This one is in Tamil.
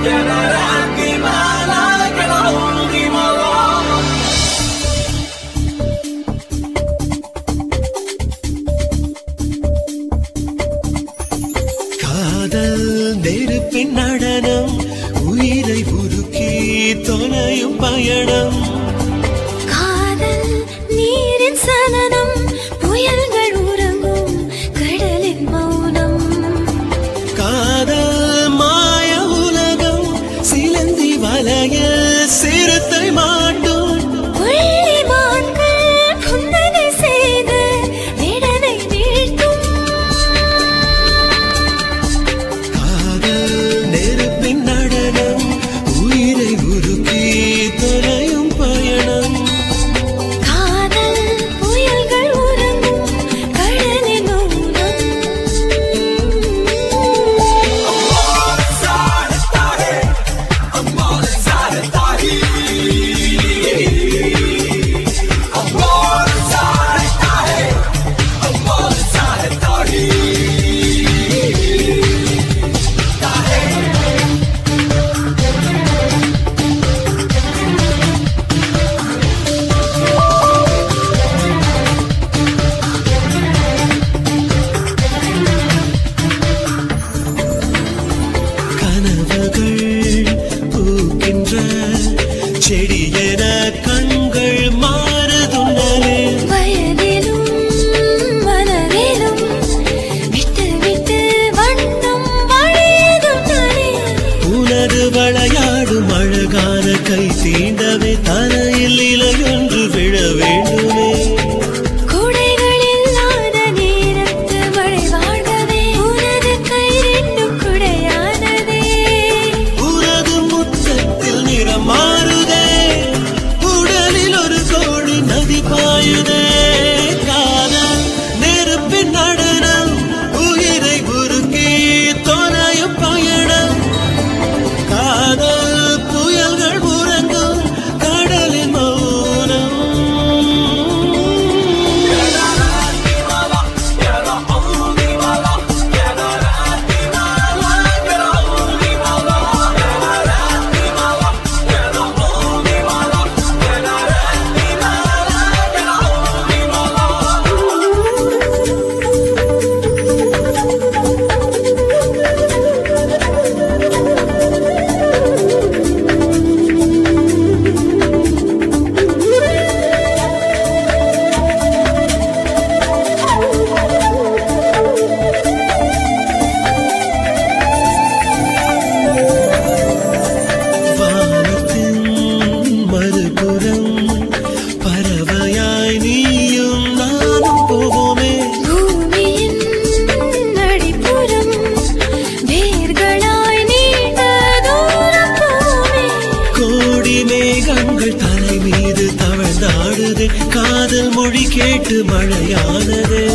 காதல் நெருப்பின் நடனம் உயிரை உருக்கி தொலையும் பயணம் காதல் நீரின் சலனம் புயல்கள் உறங்கும் கடலின் மௌனம் காதல் மாய உலகம் சிலந்தி வலைய சிறுத்தை மாட்டும் செடியென கண்கள் மாறுதுண்டலே வயதிலும் மனதிலும் விட்டு விட்டு வண்ணம் வழியுதுண்டலே உனது விளையாடும் அழகான கை தீண்டவே தரையில் இலையொன்று விழ வேண்டுமே கூடைகள் இல்லாத நேரத்து மழை வாழ்கவே உனது கை ரெண்டும் குடையானதே உனது முத்தத்தில் நிறம் மாறுதே பாயுதே காதல் நெருப்பின் நடனம் உயிரை உருக்கி தொலையும் பயணம் காதல் புயல்கள் உறங்கும் கடலின் மௌனம் தலை மீது தவழ்ந்தாடுதே காதல் மொழி கேட்டு மழையானதே